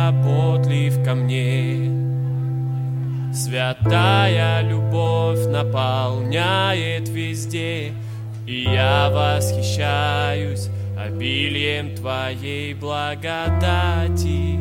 заботлив ко мне. Святая любовь наполняет везде, и я восхищаюсь обилием Твоей благодати.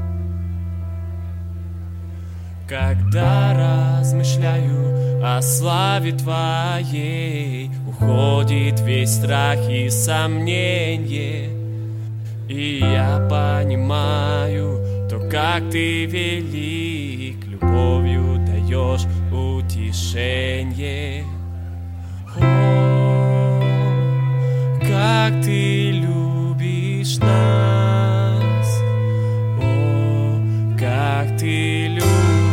Когда размышляю о славе Твоей, уходит весь страх и сомнение, и я понимаю то, как Ты велик, любовью даешь утешение. О, как Ты любишь нас, о, как Ты любишь,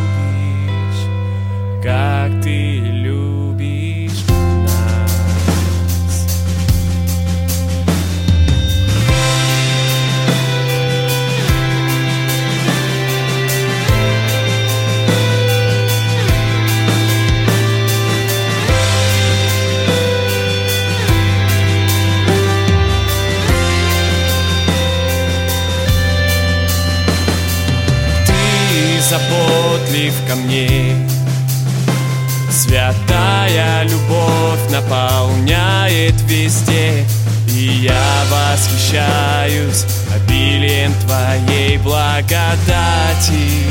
как Ты любишь нас. Ты заботлив ко мне. Святая любовь наполняет везде, и я восхищаюсь обилием Твоей благодати.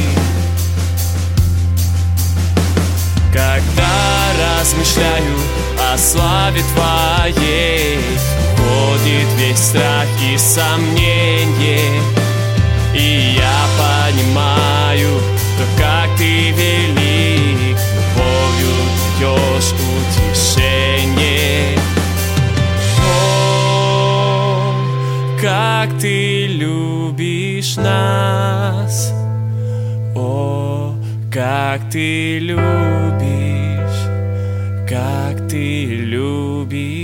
Когда размышляю о славе Твоей, уходит весь страх и сомнение, и я понимаю то, как Ты велик, любовью даешь утешение. О, как Ты любишь нас, о, как Ты любишь, как Ты любишь.